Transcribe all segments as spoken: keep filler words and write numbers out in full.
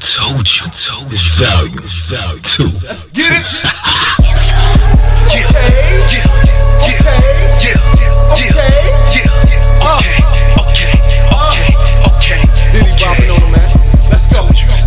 told you, told it's value, it's value too. Let's get it. Yeah, yeah, yeah, yeah, yeah, yeah, yeah, okay, okay, okay, okay. Diddy bopping on him, man. Let's go.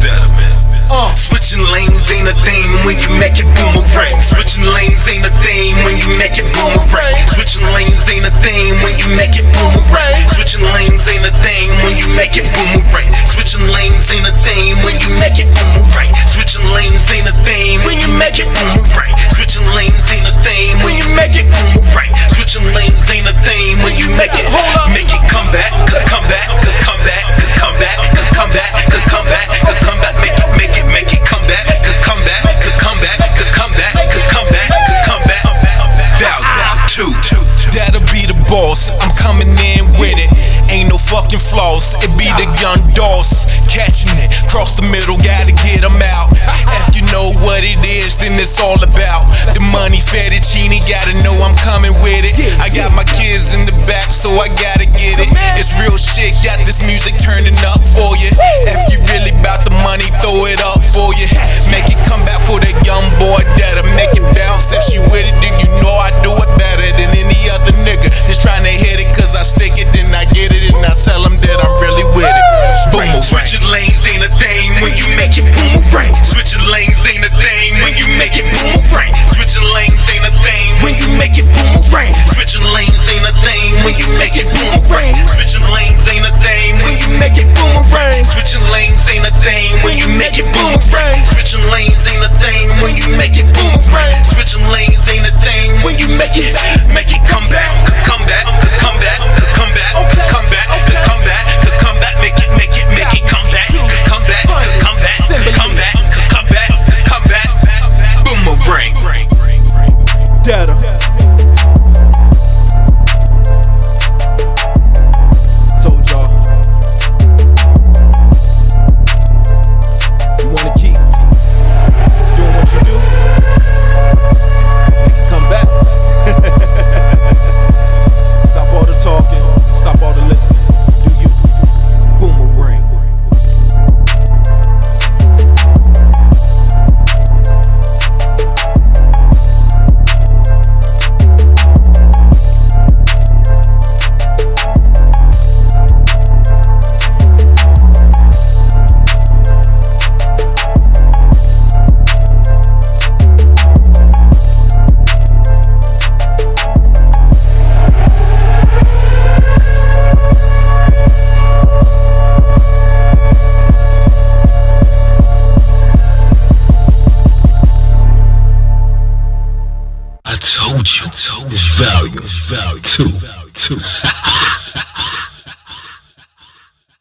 Uh. Switching lanes ain't a thing when you make it boomerang. Switching lanes ain't a thing when you make it boomerang. Switching lanes ain't a thing when you make it boomerang. Switching lanes ain't a thing when you make it boomerang. Switching lanes ain't a thing when you make it boomerang. Switching lanes ain't a thing when you make it boomerang. Switching lanes ain't a thing when you make it boomerang. Switching lanes ain't a thing when you make it make it come back, come back, come back, come back, come back, come back, come back, make it make it make it come back, come back, come back, come back, come back, come back. Value two, that'll be the boss. I'm coming in with it. Ain't no fucking flaws. It be the young dogs catching it. Cross the middle, gotta get them out. If you know what it is, then it's all about the money, fettuccine. Gotta know I'm coming with it. I got my kids in the back, so I gotta get it. It's real shit. Got this music turning up for you. If you really bout the money, throw it up for you. Make it come back for that young boy that'll make it bounce. If she with it, then you know I do it better than any other nigga. Just trying to hit it, cause I stick it, then I get it, and I tell them that I'm really with it. Boomerang. Switching lanes ain't a thing when you make it boomerang. Switching lanes ain't a thing when you make it boomerang. Switching lanes ain't a thing when you make it boomerang. Switching lanes ain't a thing when you make it boomerang. Switching lanes ain't a thing when you make it boomerang. Switching lanes ain't a thing when you make it boomerang. Switching lanes ain't a thing when you make it boomerang. Switching lanes ain't a thing when you make it make it come back, come back, come back, come back, come back, come back, come back, make it make it make it come back, come back, come back, come back, come back, come back, boomerang. Data. Told y'all. You wanna keep doing what you do? Come back. Stop all the talking. Stop all the listening. Do you? Boomerang. I told you, told it's value, it's value too, value too.